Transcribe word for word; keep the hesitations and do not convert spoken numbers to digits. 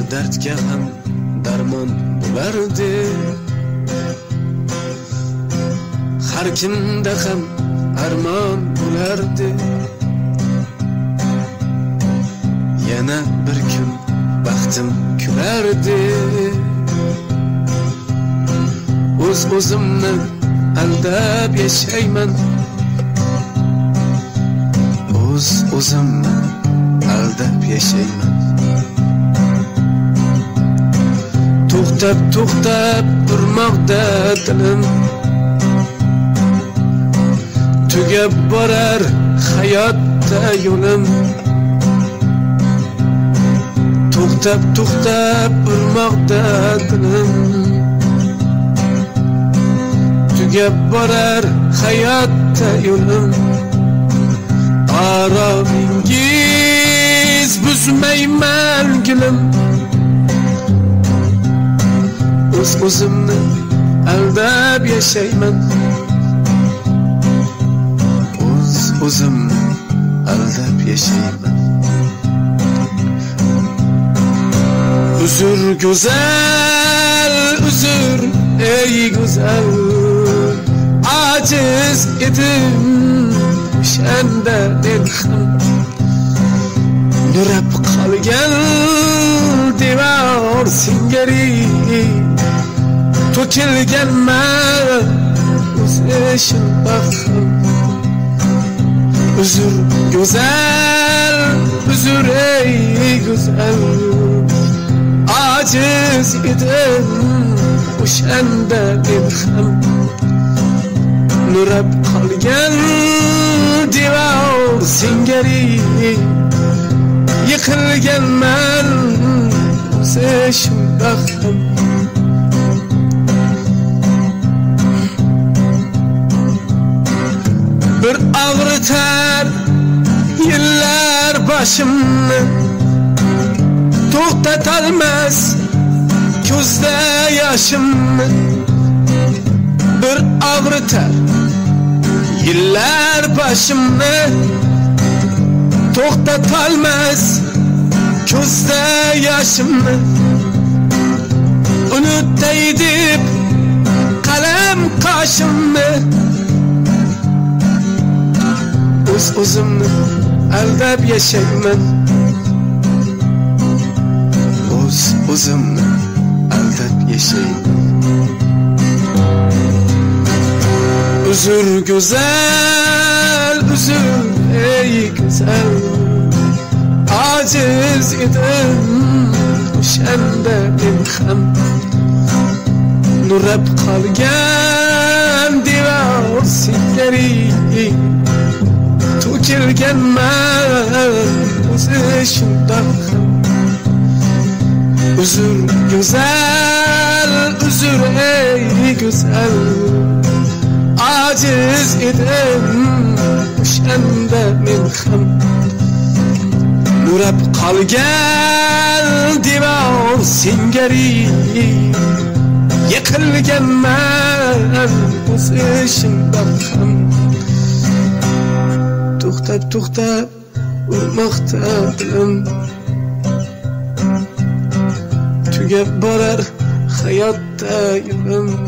dardga ham darmon bo'lardi. Har kimda ham armon bo'lardi. Yana bir kun baxtim kulardi. O'z o'zimni aldab yashayman. O'z o'zimni aldab yashayman. To'xtab to'xtab urmoqda dilim. Tugab borar hayotda yo'lim. To'xtab to'xtab urmoqda dilim. Tugab borar hayotda yo'lim. Aromingiz buzmayman gulim. O'z o'zimni aldab yashayman. O'z o'zimni aldab yashayman. Uzr go'zal, uzr ey go'zal. Aciz edim o'shanda men ham. Nurab qolgan devor singari. To'kilganman o'zishim baxtim. Uzr go'zal, uzr ey go'zal. Aciz edim o'shanda men ham. Nurab qolgan devor singari. Yiqilganman o'zishim baxtim. Bir ağrıtar yıllar başımni. To'xtatolmas ko'zda yoshimni. Bir ağrıtar yıllar başımni. To'xtatolmas ko'zda yoshimni. Unutay deb qalam qoshimni. O'z o'zimni aldab yashayman. O'z o'zimni aldab yashayman. Uzr go'zal, uzr ey go'zal. Aciz edim o'shanda men ham. Nurab qolgan devor singari. To'kilganman o'zishim baxtim. Uzr go'zal, uzr ey go'zal. Aciz edim o'shanda men ham. Nurab qolgan devor singari. Yiqilganman o'zishim baxtim. To'xtab to'xtab urmoqda dilim. Tugab borar hayotda yo'lim.